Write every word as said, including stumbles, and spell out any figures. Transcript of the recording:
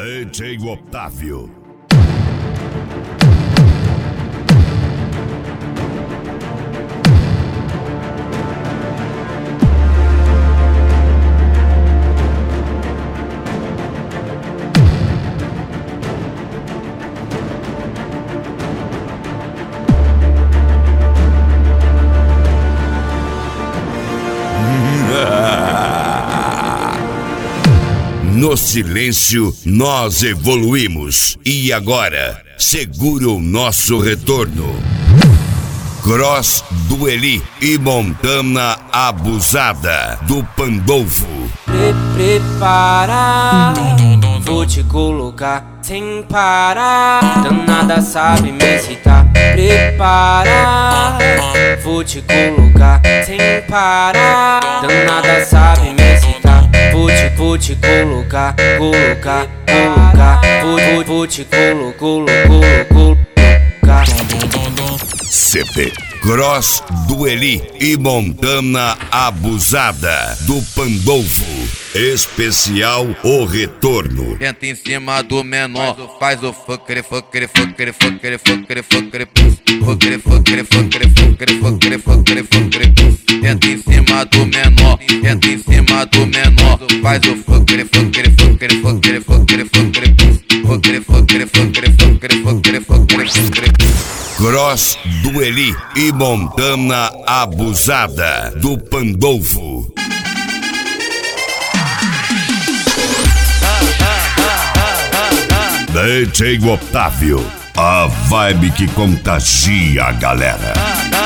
D J Otávio. No silêncio, nós evoluímos. E agora, segura o nosso retorno. Cross do Eli e Montana Abusada do Pandolfo. Pre Prepara, vou te colocar sem parar. Danada sabe me excitar. Prepara, vou te colocar sem parar. Danada sabe me excitar. Vou te, vou te colocar, colocar, colocar. Vou, vou, vou te colo, colo, colo, colocar. C P Cross do Eli e Montana Abusada do Pandolfo. Especial O Retorno. Tenta em cima do menor, faz o fuckere, fuckere, fuckere, fuckere, fuckere, fuckere, fuckere, fuckere, fuckere, fuckere, fuckere, fuckere, fuckere. Tenta em cima do menor, tenta em cima do menor, faz o fuckere, fuckere, fuckere, fuckere, fuckere, fuckere, fuckere, fuckere, fuckere, fuckere, fuckere, fuckere, fuckere. Cross do Eli e Montana Abusada do Pandolfo. D J Otávio, a vibe que contagia a galera.